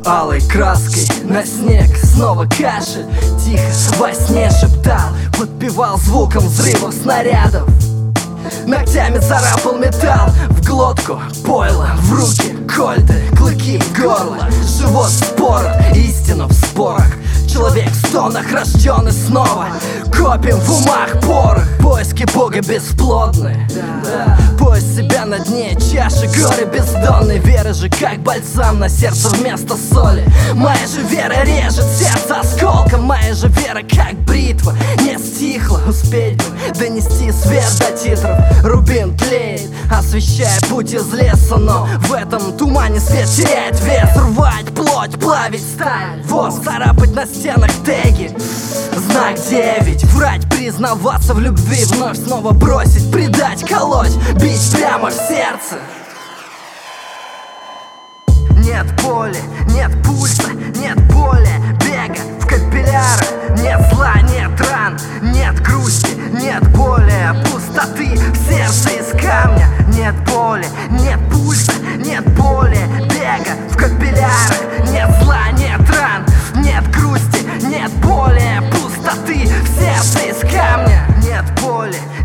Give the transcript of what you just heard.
алой краской на снег снова кашель. Тихо во сне шептал, подпевал звуком взрывов снарядов. Ногтями царапал металл в глотку, пойло в руки, кольты, клыки в горло. Живот спорот, истину в спорах. Человек в стонах рожден и снова копим в умах порох. Поиски Бога бесплодны, поиск себя на дне чаши горя бездонной. Вера же как бальзам на сердце вместо соли. Моя же вера режет сердце осколком. Моя же вера как бритва не стихла. Успеть бы донести свет до титров. Рубин тлеет, освещая путь из леса, но в этом тумане свет теряет вес. Рвать плоть, плавить сталь, воск, царапать на стенах теги. Знак 9. Врать, признаваться в любви, вновь снова бросить, предать, колоть, бить прямо в сердце. Нет боли, нет пульса, нет боли, бега в капиллярах. Нет зла, нет ран, нет грусти, нет боли, пустоты в сердце из камня. Нет боли, нет пульса, нет боли, бега в капиллярах. Нет зла, нет ран, нет грусти, нет боли, пустоты в сердце из камня. Нет боли,